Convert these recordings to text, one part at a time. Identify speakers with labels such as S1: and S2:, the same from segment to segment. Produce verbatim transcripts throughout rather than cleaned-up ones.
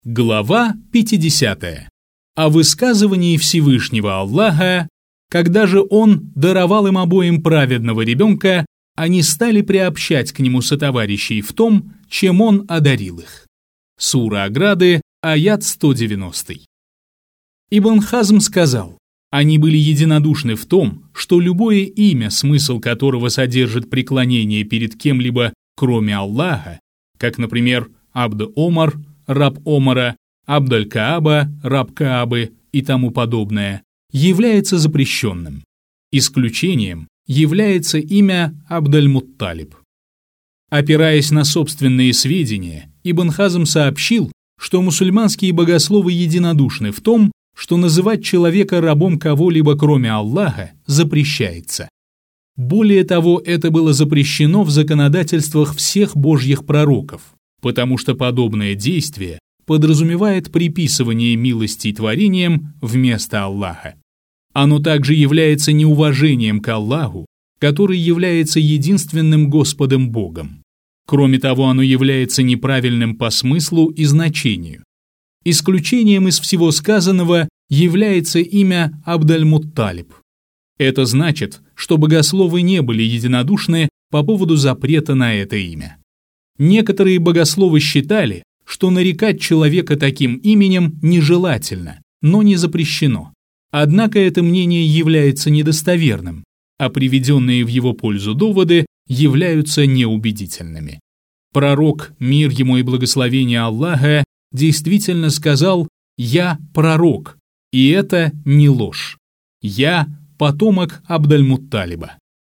S1: Глава пятидесятая. О высказывании Всевышнего Аллаха, когда же Он даровал им обоим праведного ребенка, они стали приобщать к нему сотоварищей в том, чем Он одарил их. Сура Ограды, аят сто девяносто. Ибн Хазм сказал: они были единодушны в том, что любое имя, смысл которого содержит преклонение перед кем-либо, кроме Аллаха, как, например, Абд-Омар, раб Омара, Абд-аль-Кааба, раб Каабы и тому подобное, является запрещенным. Исключением является имя Абд-аль-Мутталиб. Опираясь на собственные сведения, Ибн Хазм сообщил, что мусульманские богословы единодушны в том, что называть человека рабом кого-либо кроме Аллаха запрещается. Более того, это было запрещено в законодательствах всех божьих пророков, потому что подобное действие подразумевает приписывание милостей творениям вместо Аллаха. Оно также является неуважением к Аллаху, который является единственным Господом Богом. Кроме того, оно является неправильным по смыслу и значению. Исключением из всего сказанного является имя Абд-аль-Мутталиб. Это значит, что богословы не были единодушны по поводу запрета на это имя. Некоторые богословы считали, что нарекать человека таким именем нежелательно, но не запрещено. Однако это мнение является недостоверным, а приведенные в его пользу доводы являются неубедительными. Пророк, мир ему и благословение Аллаха, действительно сказал: «Я пророк», и это не ложь. «Я потомок Абд-аль-Мутталиба».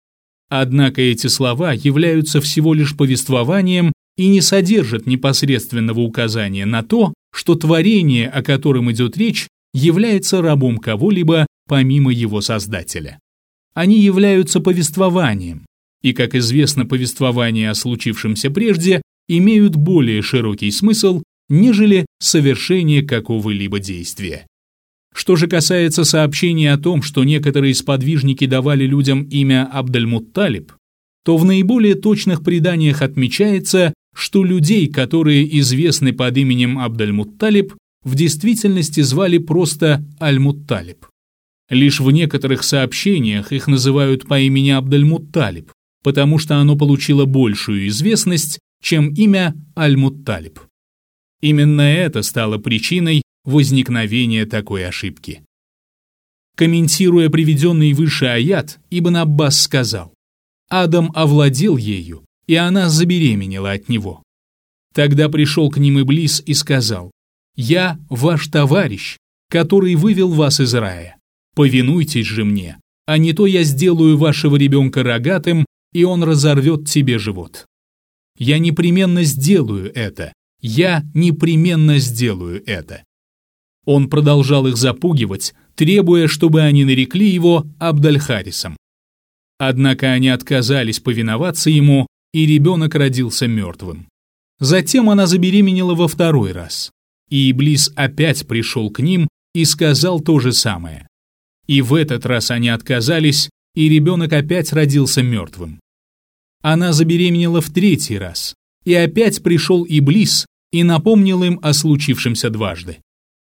S1: Однако эти слова являются всего лишь повествованием и не содержат непосредственного указания на то, что творение, о котором идет речь, является рабом кого-либо помимо его создателя. Они являются повествованием, и, как известно, повествования о случившемся прежде имеют более широкий смысл, нежели совершение какого-либо действия. Что же касается сообщения о том, что некоторые сподвижники давали людям имя Абд-аль-Мутталиб, то в наиболее точных преданиях отмечается, что людей, которые известны под именем Абд-аль-Мутталиб, в действительности звали просто Аль-Мутталиб. Лишь в некоторых сообщениях их называют по имени Абд-аль-Мутталиб, потому что оно получило большую известность, чем имя Аль-Мутталиб. Именно это стало причиной возникновения такой ошибки. Комментируя приведенный выше аят, Ибн Аббас сказал: «Адам овладел ею, и она забеременела от него. Тогда пришел к ним Иблис и сказал: «Я ваш товарищ, который вывел вас из рая. Повинуйтесь же мне, а не то я сделаю вашего ребенка рогатым, и он разорвет тебе живот. Я непременно сделаю это, я непременно сделаю это». Он продолжал их запугивать, требуя, чтобы они нарекли его Абд-аль-Харисом. Однако они отказались повиноваться ему, и ребенок родился мертвым. Затем она забеременела во второй раз, и Иблис опять пришел к ним и сказал то же самое. И в этот раз они отказались, и ребенок опять родился мертвым. Она забеременела в третий раз, и опять пришел Иблис и напомнил им о случившемся дважды.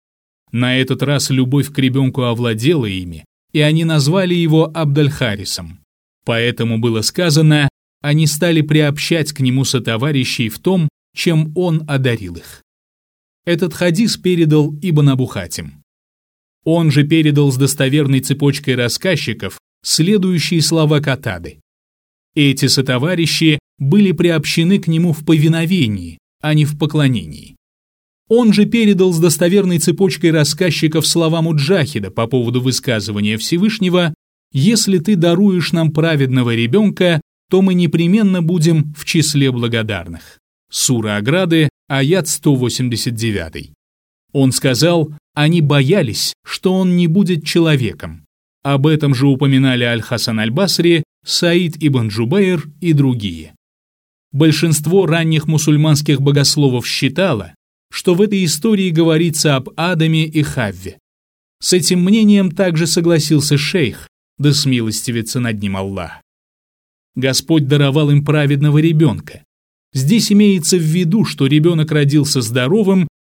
S1: На этот раз любовь к ребенку овладела ими, и они назвали его Абд-аль-Харисом. Поэтому было сказано: они стали приобщать к нему сотоварищей в том, чем он одарил их. Этот хадис передал Ибн Абу Хатим. Он же передал с достоверной цепочкой рассказчиков следующие слова Катады: эти сотоварищи были приобщены к нему в повиновении, а не в поклонении. Он же передал с достоверной цепочкой рассказчиков слова Муджахида по поводу высказывания Всевышнего: «Если ты даруешь нам праведного ребенка, то мы непременно будем в числе благодарных». Сура Ограды, аят сто восемьдесят девять. Он сказал: они боялись, что он не будет человеком. Об этом же упоминали Аль-Хасан Аль-Басри, Саид ибн Джубайр и другие. Большинство ранних мусульманских богословов считало, что в этой истории говорится об Адаме и Хавве. С этим мнением также согласился шейх, да смилостивится над ним Аллах. Господь даровал им праведного ребенка. Здесь имеется в виду, что ребенок родился здоровым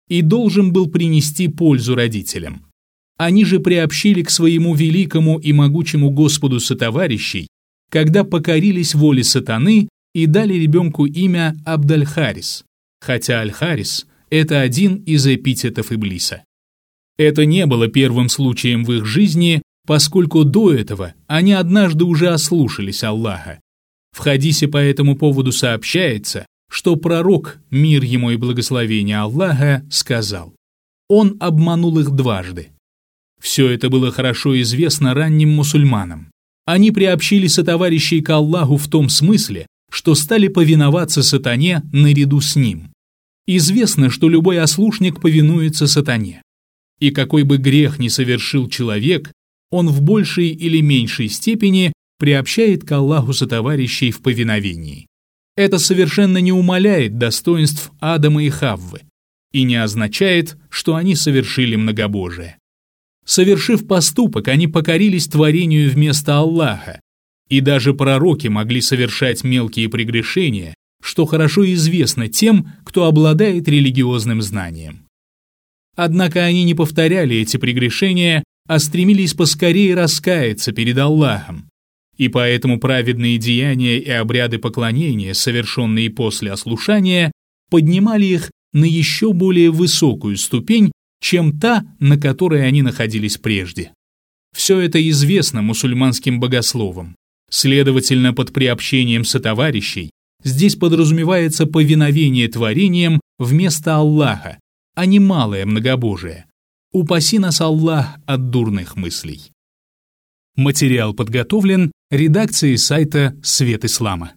S1: и должен был принести пользу родителям. Они же приобщили к своему великому и могучему Господу сотоварищей, когда покорились воле сатаны и дали ребенку имя Абд-аль-Харис, хотя Аль-Харис – это один из эпитетов Иблиса. Это не было первым случаем в их жизни, поскольку до этого они однажды уже ослушались Аллаха. В хадисе по этому поводу сообщается, что пророк, мир ему и благословение Аллаха, сказал: «Он обманул их дважды». Все это было хорошо известно ранним мусульманам. Они приобщили сотоварищей к Аллаху в том смысле, что стали повиноваться сатане наряду с ним. Известно, что любой ослушник повинуется сатане. И какой бы грех ни совершил человек, он в большей или меньшей степени приобщает к Аллаху сотоварищей в повиновении. Это совершенно не умаляет достоинств Адама и Хаввы и не означает, что они совершили многобожие. Совершив поступок, они покорились творению вместо Аллаха, и даже пророки могли совершать мелкие прегрешения, что хорошо известно тем, кто обладает религиозным знанием. Однако они не повторяли эти прегрешения, а стремились поскорее раскаяться перед Аллахом, и поэтому праведные деяния и обряды поклонения, совершенные после ослушания, поднимали их на еще более высокую ступень, чем та, на которой они находились прежде. Все это известно мусульманским богословам. Следовательно, под приобщением сотоварищей здесь подразумевается повиновение творениям вместо Аллаха, а не малое многобожие. Упаси нас Аллах от дурных мыслей. Материал подготовлен редакцией сайта «Свет Ислама».